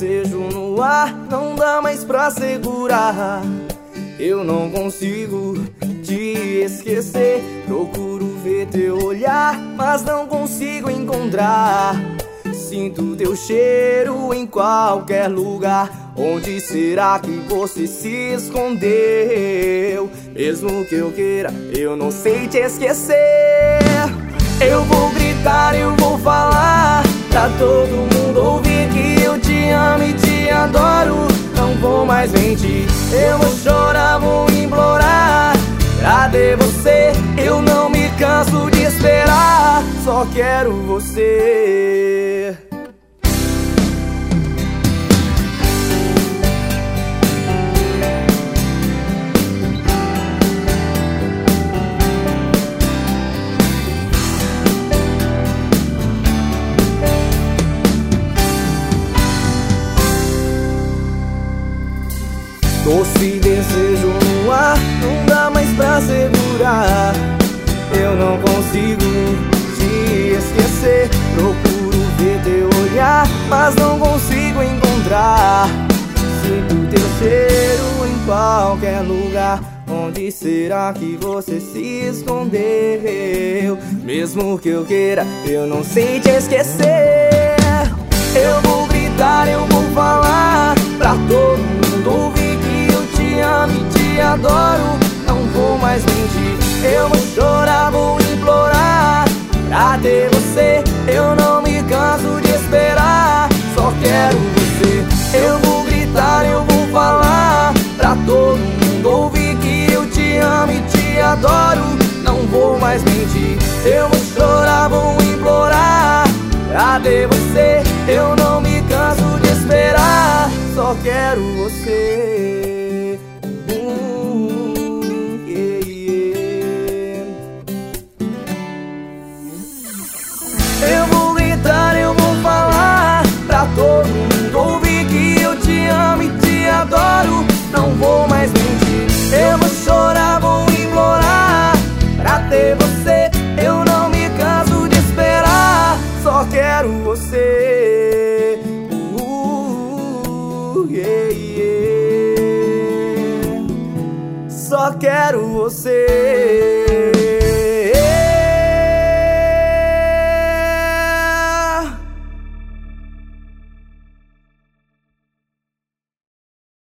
desejo no ar, não dá mais pra segurar. Eu não consigo te esquecer. Procuro ver teu olhar, mas não consigo encontrar. Sinto teu cheiro em qualquer lugar. Onde será que você se escondeu? Mesmo que eu queira, eu não sei te esquecer. Eu vou gritar, eu vou falar pra todo mundo ouvir que eu te amo e te adoro. Não vou mais mentir, eu vou chorar, vou implorar pra ter você. Eu não me canso de esperar, só quero você. Doce desejo no ar, não dá mais pra segurar. Eu não consigo te esquecer. Procuro ver teu olhar, mas não consigo encontrar. Sinto teu cheiro em qualquer lugar. Onde será que você se escondeu? Mesmo que eu queira, eu não sei te esquecer. Eu vou gritar, eu vou falar pra todo mundo ouvir que eu te amo e te adoro. Não vou mais mentir, eu vou chorar, vou implorar pra ter você. Eu não me canso de esperar, só quero você. Eu vou gritar, eu vou falar pra todo mundo ouvir que eu te amo e te adoro. Não vou mais mentir, eu vou chorar, vou implorar pra ter você. Eu não me canso de esperar, só quero você. Yeah, yeah. Eu vou gritar, eu vou falar pra todo mundo ouvir que eu te amo e te adoro. Não vou mais mentir, eu vou chorar, vou implorar pra ter você. Eu não me canso de esperar, só quero você. Yeah, yeah. Só quero você.